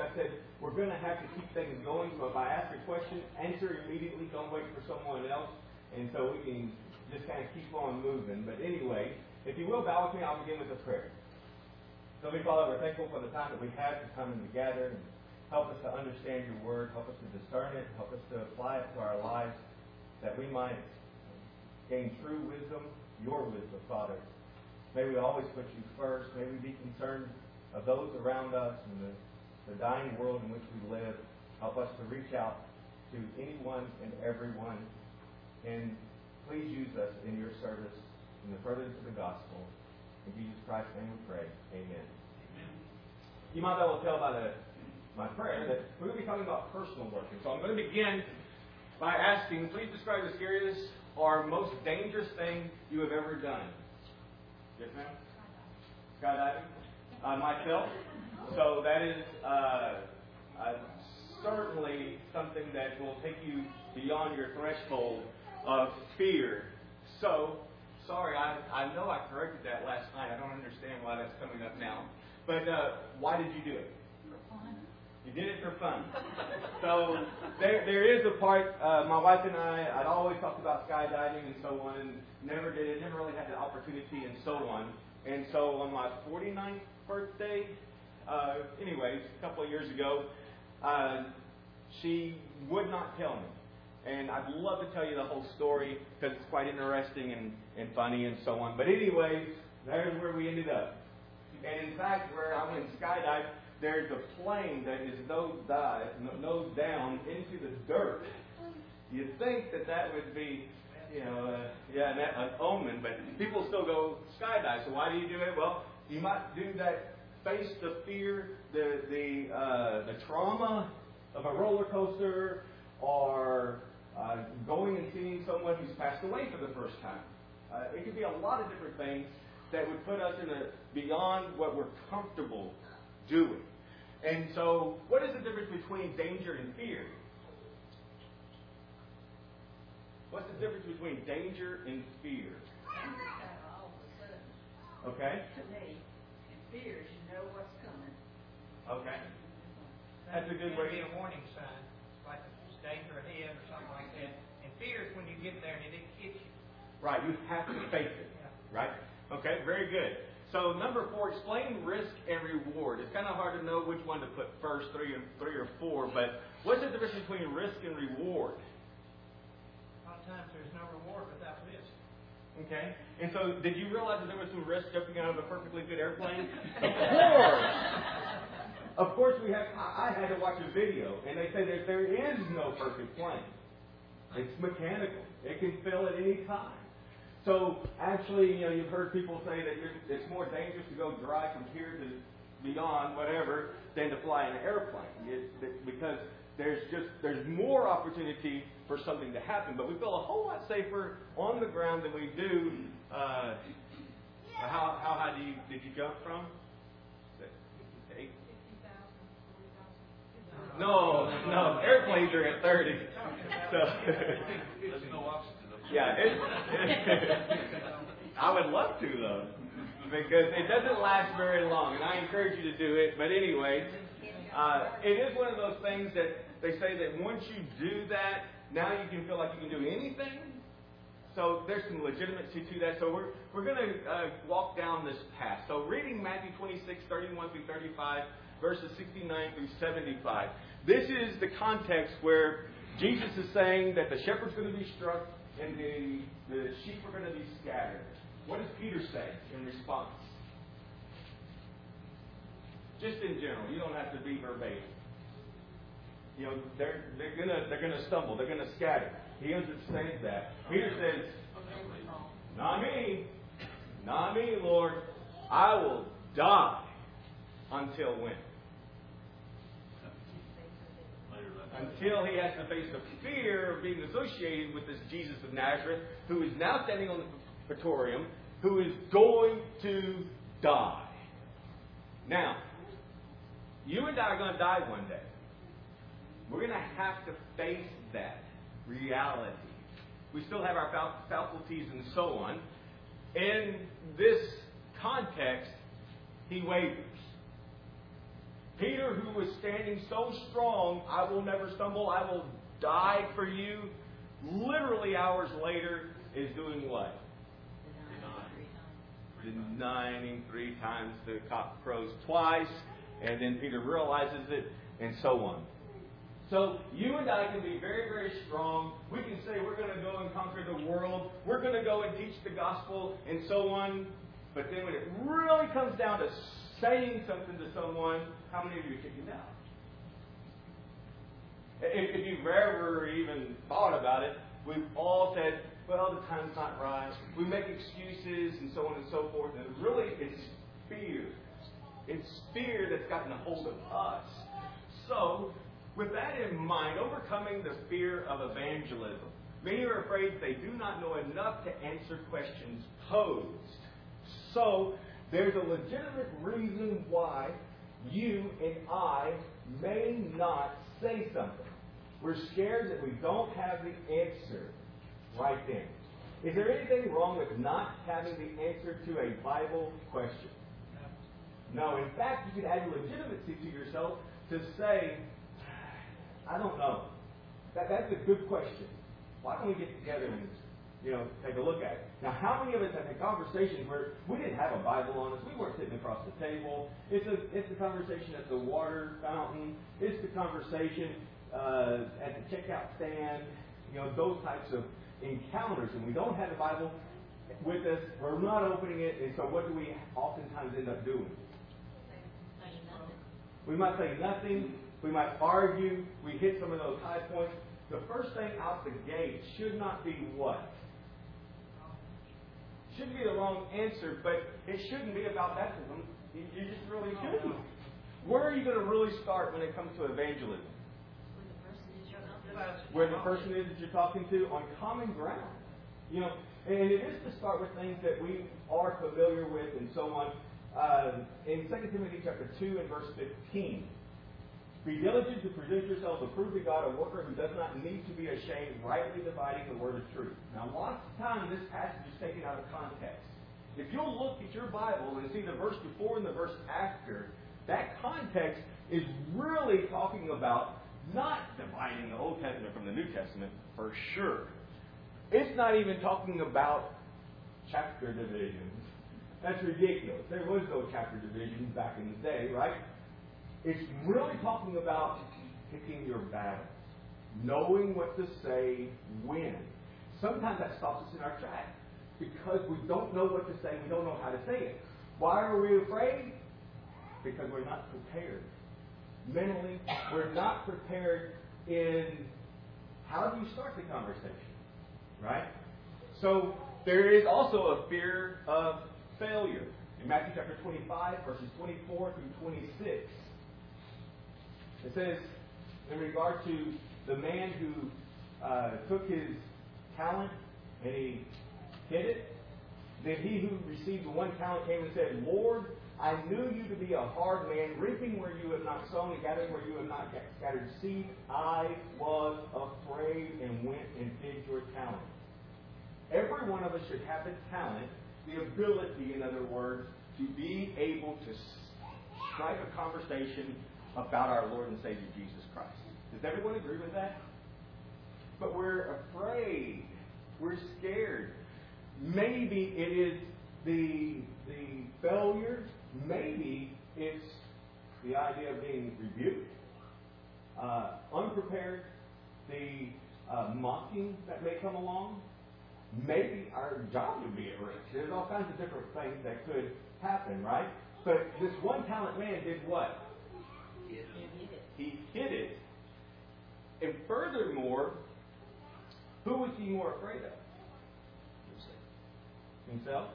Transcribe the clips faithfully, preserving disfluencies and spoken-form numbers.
I said, we're going to have to keep things going. So if I ask a question, answer immediately. Don't wait for someone else. And so we can just kind of keep on moving. But anyway, if you will, bow with me, I'll begin with a prayer. So, Heavenly Father, we're thankful for the time that we have to come together and help us to understand your word, help us to discern it, help us to apply it to our lives, that we might gain true wisdom, your wisdom, Father. May we always put you first. May we be concerned of those around us and the, the dying world in which we live. Help us to reach out to anyone and everyone. And please use us in your service, in the furtherance of the gospel. In Jesus Christ's name we pray. Amen. Amen. You might be able to tell by the my prayer that we're going to be talking about personal worship. So I'm going to begin by asking, please describe the scariest or most dangerous thing you have ever done. Yes, ma'am? Skydiving? Uh, myself. So that is uh, uh, certainly something that will take you beyond your threshold of fear. So, sorry, I, I know I corrected that last night. I don't understand why that's coming up now. But uh, why did you do it? You did it for fun. So there, there is a part, uh, my wife and I, I'd always talked about skydiving and so on, and never did it, never really had the opportunity and so on. And so on my forty-ninth birthday, uh, anyways, a couple of years ago, uh, she would not tell me. And I'd love to tell you the whole story because it's quite interesting and, and funny and so on. But anyways, there's where we ended up. And in fact, where I went skydive, there's a plane that is nose dive, nose down into the dirt. You'd think that that would be, you know, uh, yeah, that, an omen, but people still go skydive. So why do you do it? Well, you might do that, face the fear, the the uh, the trauma of a roller coaster, or uh, going and seeing someone who's passed away for the first time. Uh, it could be a lot of different things that would put us in a beyond what we're comfortable doing. And so, what is the difference between danger and fear? What's the difference between danger and fear? Okay. To me, and fear is you know what's coming. Okay. That's a good way. It can be a warning sign, like there's danger ahead or something like that. And fear is when you get there and it hits you. Right. You have to face it. Right. Okay. Very good. So number four, explain risk and reward. It's kind of hard to know which one to put first, three or three or four. But what's the difference between risk and reward? A lot of times there's no reward without risk. Okay. And so, did you realize that there was some risk jumping out of a perfectly good airplane? Of course. Of course, we have. I had to watch a video, and they say that there is no perfect plane. It's mechanical. It can fail at any time. So actually, you know, you've heard people say that you're, it's more dangerous to go drive from here to beyond, whatever, than to fly in an airplane. It, it, because there's just there's more opportunity for something to happen. But we feel a whole lot safer on the ground than we do. Uh, how how high do you did you jump from? Eight. No, no, airplanes are at thirty. So. There's no oxygen. Yeah, it, I would love to though, because it doesn't last very long, and I encourage you to do it. But anyway, uh, it is one of those things that they say that once you do that, now you can feel like you can do anything. So there's some legitimacy to that. So we're we're going to uh, walk down this path. So reading Matthew twenty-six, thirty-one through thirty-five, verses sixty-nine through seventy-five. This is the context where Jesus is saying that the shepherd's going to be struck and the, the sheep are going to be scattered. What does Peter say in response? Just in general, you don't have to be verbatim. You know, they're they're gonna they're gonna stumble, they're gonna scatter. He understands that. Peter says, "Not me, not me, Lord. I will die until when? Until he has to face the fear of being associated with this Jesus of Nazareth, who is now standing on the praetorium, who is going to die." Now, you and I are going to die one day. We're going to have to face that reality. We still have our faculties and so on. In this context, he wavers. Peter, who was standing so strong, I will never stumble, I will die for you, literally hours later, is doing what? Denying him three times. The cock crows twice, and then Peter realizes it, and so on. So you and I can be very, very strong. We can say we're going to go and conquer the world. We're going to go and teach the gospel, and so on. But then when it really comes down to saying something to someone, how many of you kick it down? If, if you've ever even thought about it, we've all said, well, the time's not right. We make excuses and so on and so forth. And really, it's fear. It's fear that's gotten a hold of us. So, with that in mind, overcoming the fear of evangelism. Many are afraid they do not know enough to answer questions posed. So, there's a legitimate reason why you and I may not say something. We're scared that we don't have the answer right then. Is there anything wrong with not having the answer to a Bible question? No. In fact, you can add legitimacy to yourself to say, I don't know. That, that's a good question. Why don't we get together and, you know, take a look at it? Now, how many of us have had conversations where we didn't have a Bible on us, we weren't sitting across the table? It's a it's a conversation at the water fountain. It's the conversation uh, at the checkout stand. You know, those types of encounters, and we don't have the Bible with us. We're not opening it, and so what do we oftentimes end up doing? We might say nothing. We might argue. We hit some of those high points. The first thing out the gate should not be what? Shouldn't be the wrong answer, but it shouldn't be about baptism. You, you just really shouldn't. Where are you going to really start when it comes to evangelism? Where the person is that you're talking to, on common ground. You know, and it is to start with things that we are familiar with and so on. Uh, in Second Timothy chapter two and verse fifteen, be diligent to present yourselves approved to God, a worker who does not need to be ashamed, rightly dividing the word of truth. Now, lots of times this passage is taken out of context. If you'll look at your Bible and see the verse before and the verse after, that context is really talking about not dividing the Old Testament from the New Testament, for sure. It's not even talking about chapter divisions. That's ridiculous. There was no chapter divisions back in the day, right? It's really talking about picking your battles, knowing what to say when. Sometimes that stops us in our tracks because we don't know what to say. We don't know how to say it. Why are we afraid? Because we're not prepared. Mentally, we're not prepared in how do you start the conversation, right? So there is also a fear of failure. In Matthew chapter twenty-five, verses twenty-four through twenty-six, it says, in regard to the man who uh, took his talent and he hid it, then he who received the one talent came and said, Lord, I knew you to be a hard man, reaping where you have not sown and gathering where you have not scattered seed. I was afraid and went and hid your talent. Every one of us should have the talent, the ability, in other words, to be able to strike a conversation about our Lord and Savior Jesus Christ. Does everyone agree with that? But we're afraid. We're scared. Maybe it is the the failure. Maybe it's the idea of being rebuked, uh, unprepared, the uh, mocking that may come along. Maybe our job would be at risk. There's all kinds of different things that could happen, right? But this one talent man did what? He hid it. And furthermore, who was he more afraid of? Himself?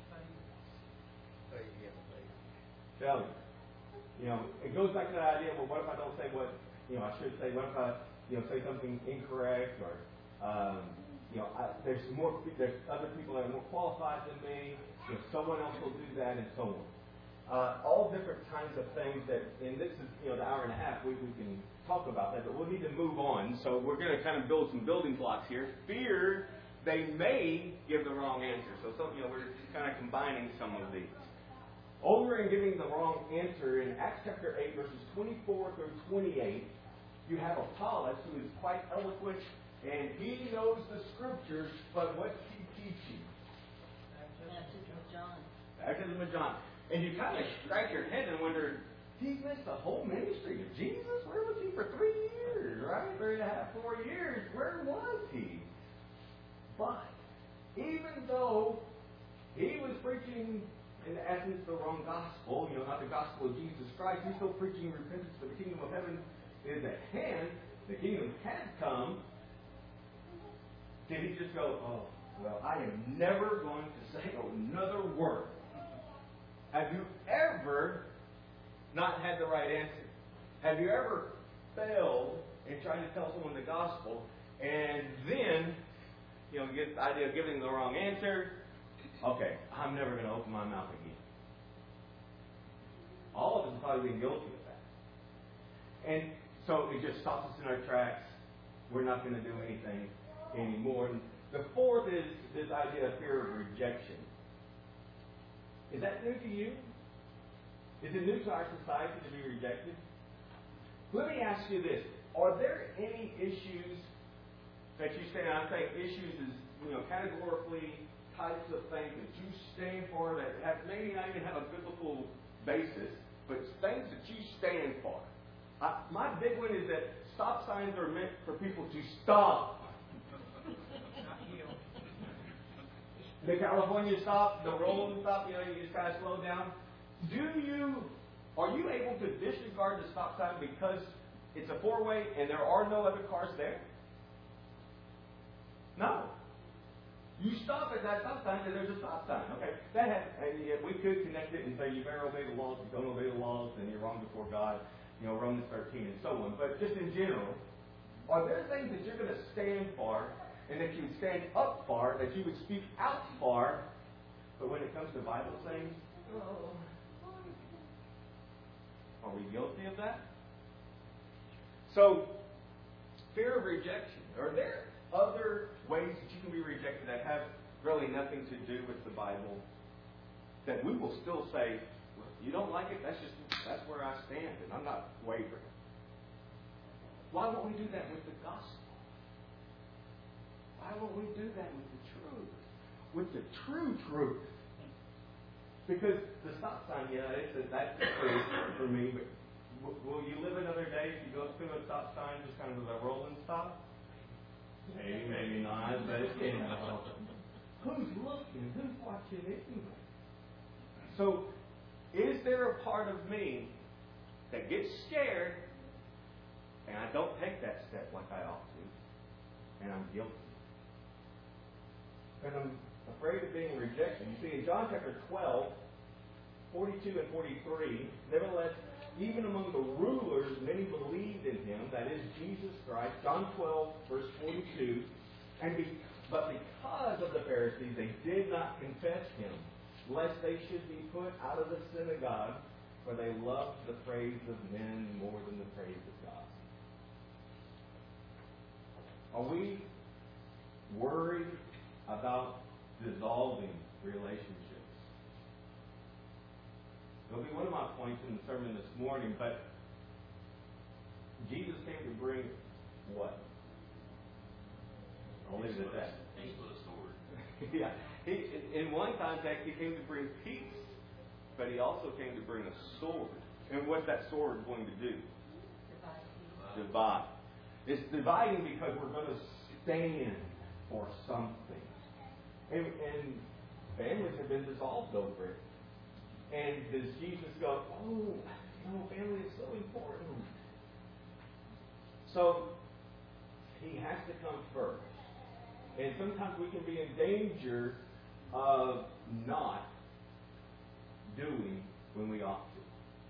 Failure. You know, it goes back to that idea, well, what if I don't say what, you know, I should say? What if I, you know, say something incorrect? Or, um, you know, I, there's more, there's other people that are more qualified than me. You know, someone else will do that, and so on. Uh, all different kinds of things that, and this is, you know, the hour and a half, we, we can talk about that, but we'll need to move on. So we're going to kind of build some building blocks here. Fear, they may give the wrong answer. So, so you know, we're just kind of combining some of these. Over in giving the wrong answer, in Acts chapter eight, verses twenty-four through twenty-eight, you have Apollos, who is quite eloquent, and he knows the Scriptures, but what's he teaching? Baptism of John. Baptism of John. And you kind of scratch your head and wonder, he missed the whole ministry of Jesus? Where was he for three years, right? Three and a half, four years. Where was he? But even though he was preaching, in essence, the wrong gospel, you know, not the gospel of Jesus Christ, he's still preaching repentance for the kingdom of heaven is at hand. The kingdom had come. Did he just go, oh, well, I am never going to say another word? Have you ever not had the right answer? Have you ever failed in trying to tell someone the gospel and then, you know, get the idea of giving the wrong answer? Okay, I'm never going to open my mouth again. All of us have probably been guilty of that. And so it just stops us in our tracks. We're not going to do anything anymore. And the fourth is this idea of fear of rejection. Is that new to you? Is it new to our society to be rejected? Let me ask you this. Are there any issues that you stand on? I'm saying issues is, you know, categorically types of things that you stand for that have maybe not even have a biblical basis, but things that you stand for. I, my big one is that stop signs are meant for people to stop. The California stop, the rolling stop, you know, you just kind of slow down. Do you, are you able to disregard the stop sign because it's a four-way and there are no other cars there? No. You stop at that stop sign and there's a stop sign. Okay, that has, and yet we could connect it and say you better obey the laws. If you don't obey the laws, then you're wrong before God. You know, Romans thirteen and so on. But just in general, are there things that you're going to stand for and that you would stand up for, that you would speak out for, but when it comes to Bible things, oh, are we guilty of that? So, fear of rejection. Are there other ways that you can be rejected that have really nothing to do with the Bible, that we will still say, well, you don't like it, that's just, that's where I stand, and I'm not wavering. Why won't we do that with the gospel? Why won't we do that with the truth? With the true truth? Because the stop sign, yeah, it's a, that's the truth for me, but w- will you live another day if you go through a stop sign just kind of as a rolling stop? Maybe, maybe not, but you know, who's looking? Who's watching anyway? So, is there a part of me that gets scared and I don't take that step like I ought to, and I'm guilty? And I'm afraid of being rejected. You see, in John chapter twelve, forty-two and forty-three, nevertheless, even among the rulers, many believed in him, that is, Jesus Christ. John twelve, verse forty-two. And be, but because of the Pharisees, they did not confess him, lest they should be put out of the synagogue, for they loved the praise of men more than the praise of God. Are we worried about dissolving relationships? It'll be one of my points in the sermon this morning, but Jesus came to bring what? I'll leave it at that. Peace with a sword. Yeah. He, in one context, he came to bring peace, but he also came to bring a sword. And what's that sword going to do? Divide. Divide. It's dividing because we're going to stand for something. And, and families have been dissolved over it. And does Jesus go, oh, you know, family is so important. So, he has to come first. And sometimes we can be in danger of not doing when we ought to.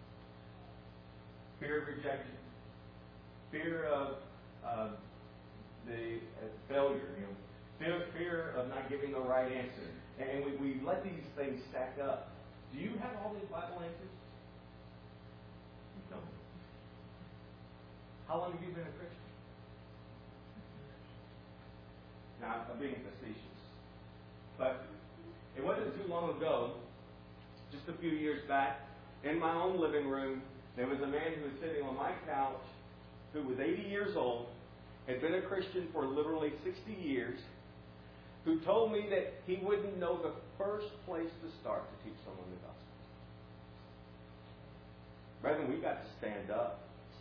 Fear of rejection. Fear of uh, the uh, failure. You know, fear, fear of not giving the right answer. And we, we let these things stack up. Do you have all these Bible answers? You don't. How long have you been a Christian? Now, I'm being facetious. But it wasn't too long ago, just a few years back, in my own living room, there was a man who was sitting on my couch who was eighty years old, had been a Christian for literally sixty years, who told me that he wouldn't know the first place to start to teach someone the gospel. Brethren, we've got to stand up.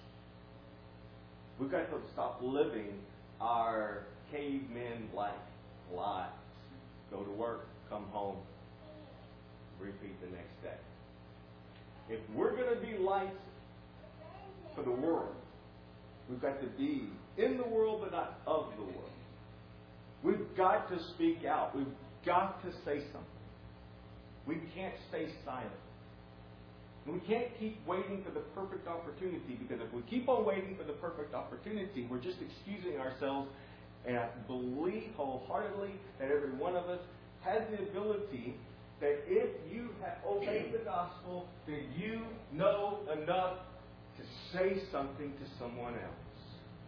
We've got to stop living our caveman-like lives. Go to work, come home, repeat the next day. If we're going to be lights for the world, we've got to be in the world but not of the world. We've got to speak out. We've got to say something. We can't stay silent. We can't keep waiting for the perfect opportunity, because if we keep on waiting for the perfect opportunity, we're just excusing ourselves. And I believe wholeheartedly that every one of us has the ability that if you have obeyed the gospel, that you know enough to say something to someone else.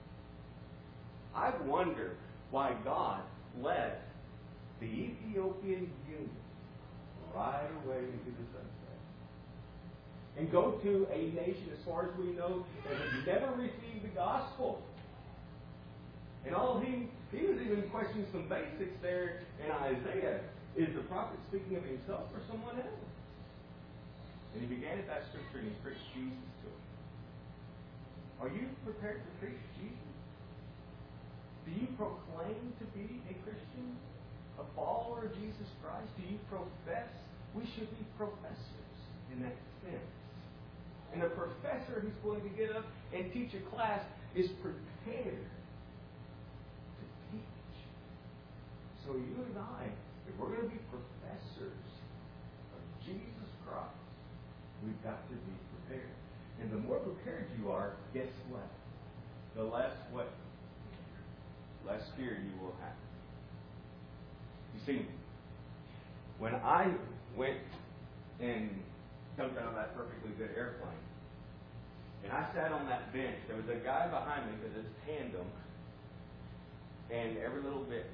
I wonder why God led the Ethiopian eunuch right away into the sunset and go to a nation, as far as we know, that has never received the gospel. And all he he was even questioning some basics there in Isaiah. Is the prophet speaking of himself or someone else? And he began at that scripture and he preached Jesus to him. Are you prepared to preach Jesus? Do you proclaim to be a Christian? A follower of Jesus Christ? Do you profess? We should be professors in that sense. And a professor who's going to get up and teach a class is prepared to teach. So you and I, if we're going to be professors of Jesus Christ, we've got to be prepared. And the more prepared you are, guess what? The less what? Less fear you will have. You see, when I went and jumped out of that perfectly good airplane, and I sat on that bench, there was a guy behind me because it's tandem, and every little bit,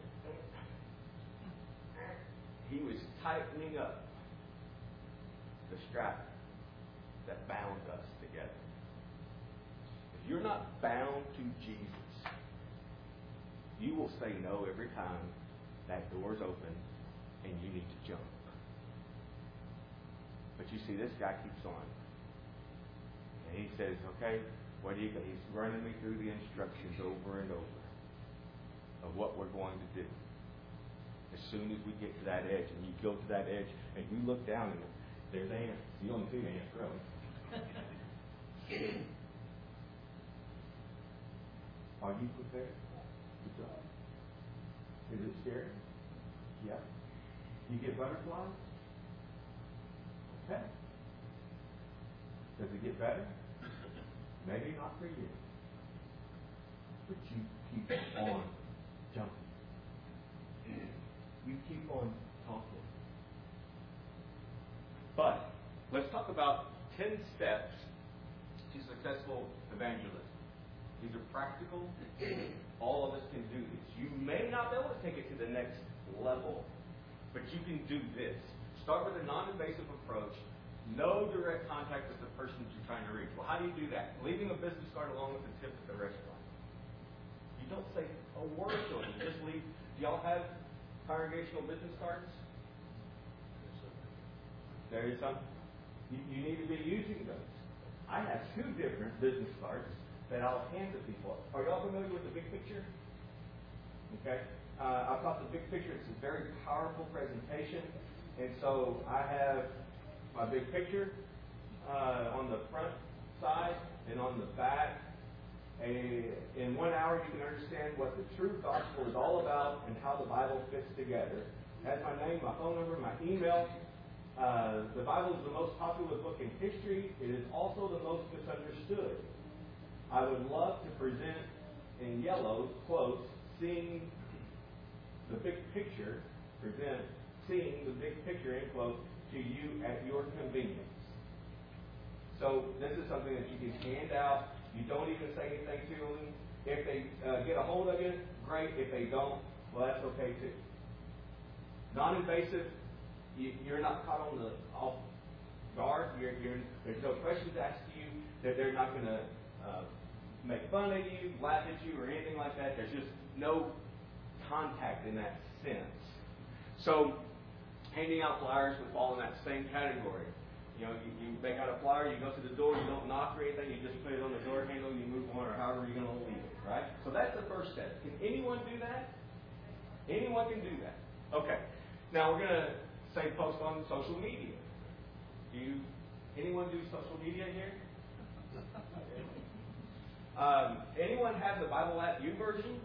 he was tightening up the strap that bound us together. If you're not bound to Jesus, you will say no every time that door's open and you need to jump. But you see, this guy keeps on. And he says, okay, what do you got? He's running me through the instructions over and over of what we're going to do. As soon as we get to that edge, and you go to that edge, and you look down, and there's ants. You only see ants, really. Are you prepared to jump? Is it scary? Yeah. You get butterflies? Okay. Does it get better? Maybe not for you. But you keep on jumping. You keep on talking. But let's talk about ten steps to successful evangelism. These are practical. All of us can do this. You may not be able to take it to the next level, but you can do this. Start with a non-invasive approach. No direct contact with the person you're trying to reach. Well, how do you do that? Leaving a business card along with a tip at the restaurant. You don't say a word to them. You just leave. Do y'all have congregational business cards? There is some. You, you need to be using those. I have two different business cards that I'll hand to people. Are y'all familiar with the big picture? Okay. Uh, I've got the big picture. It's a very powerful presentation. And so I have my big picture uh, on the front side and on the back. A, in one hour, you can understand what the true gospel is all about and how the Bible fits together. It has my name, my phone number, my email. Uh, the Bible is the most popular book in history. It is also the most misunderstood. I would love to present in yellow, quote, seeing the big picture, present seeing the big picture, end quote, to you at your convenience. So this is something that you can hand out. You don't even say anything to them. If they uh, get a hold of it, great. If they don't, well, that's okay too. Non-invasive, you, you're not caught on the off guard. You're, you're, there's no questions asked to you. That they're not going to uh, make fun of you, laugh at you, or anything like that. There's just no contact in that sense. So, handing out flyers would fall in that same category. You know, you, you make out a flyer, you go to the door, you don't knock or anything, you just put it on the door handle, you move on, or however you're going to leave it, right? So that's the first step. Can anyone do that? Anyone can do that. Okay. Now we're going to say post on social media. Do you, anyone do social media here? Um, anyone have the Bible app YouVersion?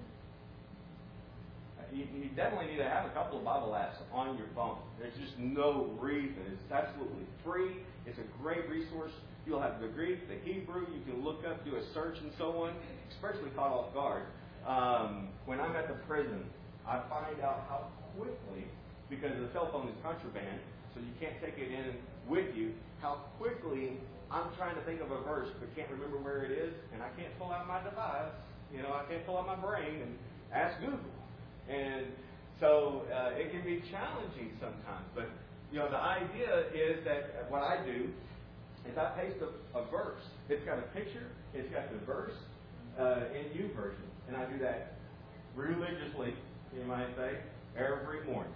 You, you definitely need to have a couple of Bible apps on your phone. There's just no reason. It's absolutely free. It's a great resource. You'll have the Greek, the Hebrew. You can look up, do a search, and so on. Especially caught off guard. Um, when I'm at the prison, I find out how quickly, because the cell phone is contraband, so you can't take it in with you, how quickly I'm trying to think of a verse but can't remember where it is, and I can't pull out my device. You know, I can't pull out my brain and ask Google. And so uh, it can be challenging sometimes. But, you know, the idea is that what I do is I paste a, a verse. It's got a picture. It's got the verse uh, in YouVersion. And I do that religiously, you might say, every morning.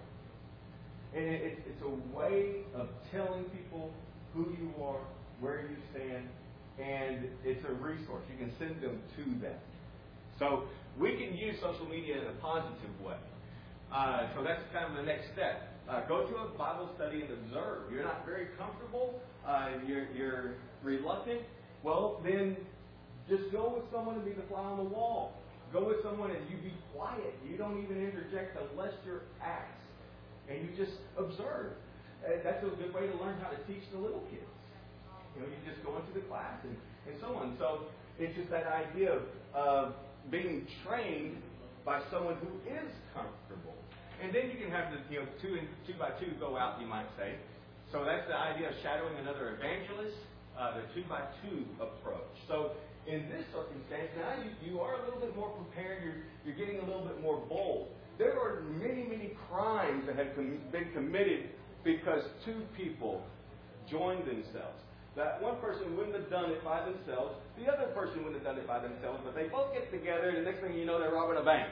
And it, it, it's a way of telling people who you are, where you stand, and it's a resource. You can send them to that. So we can use social media in a positive way. Uh, so that's kind of the next step. Uh, go to a Bible study and observe. You're not very comfortable. Uh, you're, you're reluctant. Well, then just go with someone and be the fly on the wall. Go with someone and you be quiet. You don't even interject unless you're asked. And you just observe. Uh, that's a good way to learn how to teach the little kids. You know, you just go into the class and, and so on. So it's just that idea of uh, being trained by someone who is comfortable. And then you can have the, you know, two and two by two go out, you might say. So that's the idea of shadowing another evangelist, uh, the two by two approach. So in this circumstance, now you, you are a little bit more prepared. You're, you're getting a little bit more bold. There are many, many crimes that have com- been committed because two people joined themselves. That one person wouldn't have done it by themselves. The other person wouldn't have done it by themselves. But they both get together, and the next thing you know, they're robbing a bank.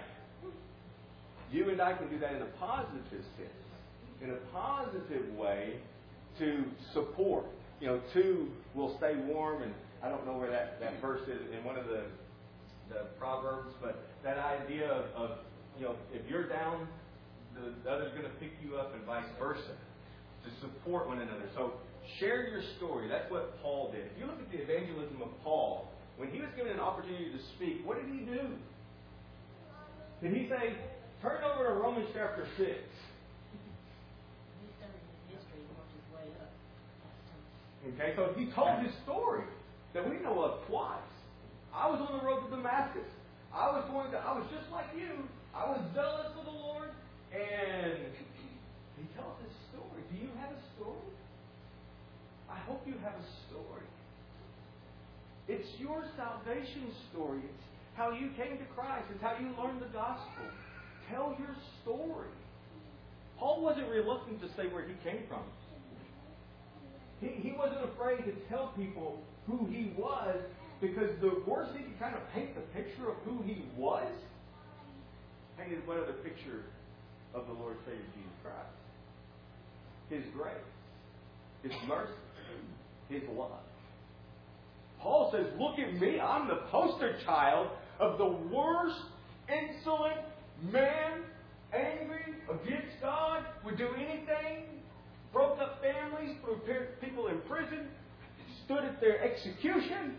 You and I can do that in a positive sense, in a positive way to support. You know, two will stay warm, and I don't know where that, that verse is in one of the, the Proverbs, but that idea of, of, you know, if you're down, the, the other's going to pick you up and vice versa, to support one another. So share your story. That's what Paul did. If you look at the evangelism of Paul, when he was given an opportunity to speak, what did he do? Did he say, turn over to Romans chapter six? He studied his history and worked his way up. Okay, so he told his story that we know of twice. I was on the road to Damascus. I was going to, I was just like you. I was zealous for the Lord. And he tells his story. Do you have a story? I hope you have a story. It's your salvation story. It's how you came to Christ. It's how you learned the gospel. Tell your story. Paul wasn't reluctant to say where he came from. He, he wasn't afraid to tell people who he was, because the worse he could kind of paint the picture of who he was, painted what other picture of the Lord Savior Jesus Christ? His grace, His mercy, His love. Paul says, look at me. I'm the poster child of the worst, insolent man, angry, against God, would do anything, broke up families, put people in prison, stood at their execution.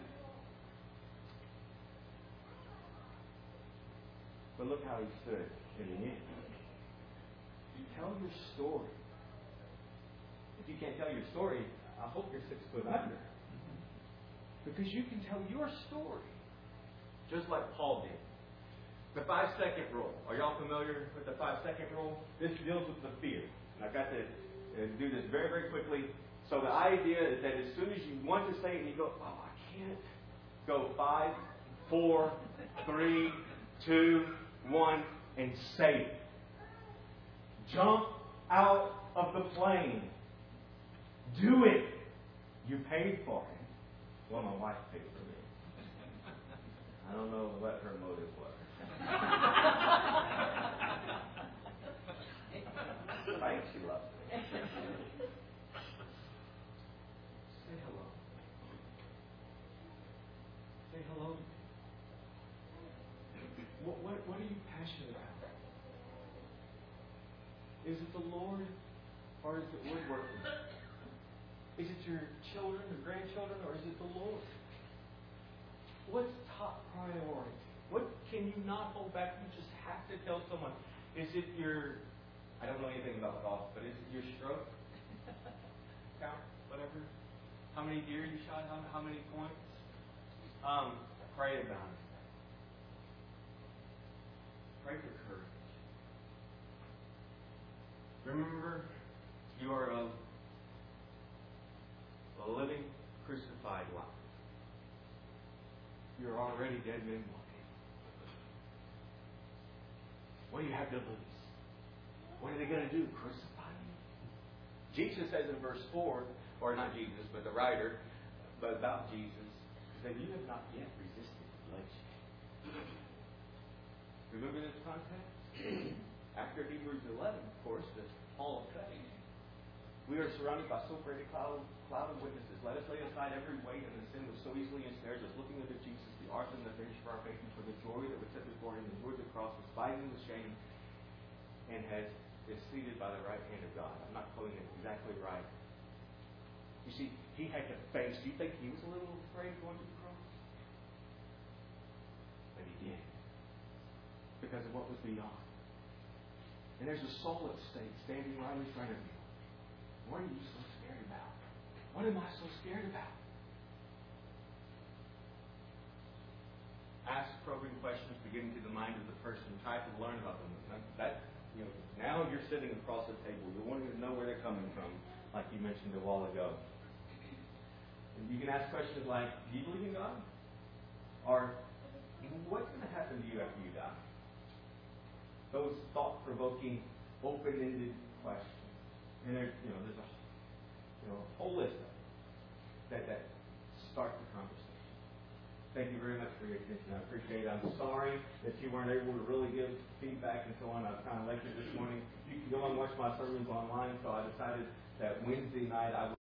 But look how he stood in the end. You tell your story. If you can't tell your story, I hope you're six foot under. Because you can tell your story. Just like Paul did. The five-second rule. Are y'all familiar with the five-second rule? This deals with the fear. And I've got to uh, do this very, very quickly. So the idea is that as soon as you want to say it, you go, oh, I can't. Go five, four, three, two, one, and say it. Jump out of the plane. Do it. You paid for it. Well, my wife paid for me. I don't know what her motive was. Right? She loves me. Say hello. Say hello. What, what, what are you passionate about? Is it the Lord or is it woodworking? Is it your children or grandchildren or is it the Lord? What's top priority? What can you not hold back? You just have to tell someone. Is it your, I don't know anything about golf, but is it your stroke count? Whatever. How many deer you shot? How, how many points? Um, pray about it. Pray for courage. Remember, you are a, a living, crucified life. You're already dead men walking. What do you have to lose? What are they going to do? Crucify you? Jesus says in verse four, or not Jesus, but the writer, but about Jesus, that you have not yet resisted bloodshed. Remember this context? After Hebrews eleven, of course, the hall of faith. We are surrounded by so great a cloud, cloud of witnesses. Let us lay aside every weight and the sin which so easily ensnares us, looking unto Jesus, the author and the finisher of our faith, and for the joy that was set before him, endured the cross, despising the shame, and has is seated by the right hand of God. I'm not quoting it exactly right. You see, he had to face. Do you think he was a little afraid going to the cross? But he did. Because of what was beyond. And there's a soul at stake standing right in front of you. What are you so scared about? What am I so scared about? Ask probing questions, beginning to the mind of the person. Try to learn about them. That, you know, now you're sitting across the table. You're wanting to know where they're coming from, like you mentioned a while ago. And you can ask questions like, do you believe in God? Or, what's going to happen to you after you die? Those thought-provoking, open-ended questions. And there's, you know, there's a, you know, a whole list of them that, that start the conversation. Thank you very much for your attention. I appreciate it. I'm sorry that you weren't able to really give feedback and so on. I was kind of lectured this morning. You can go and watch my sermons online, so I decided that Wednesday night I would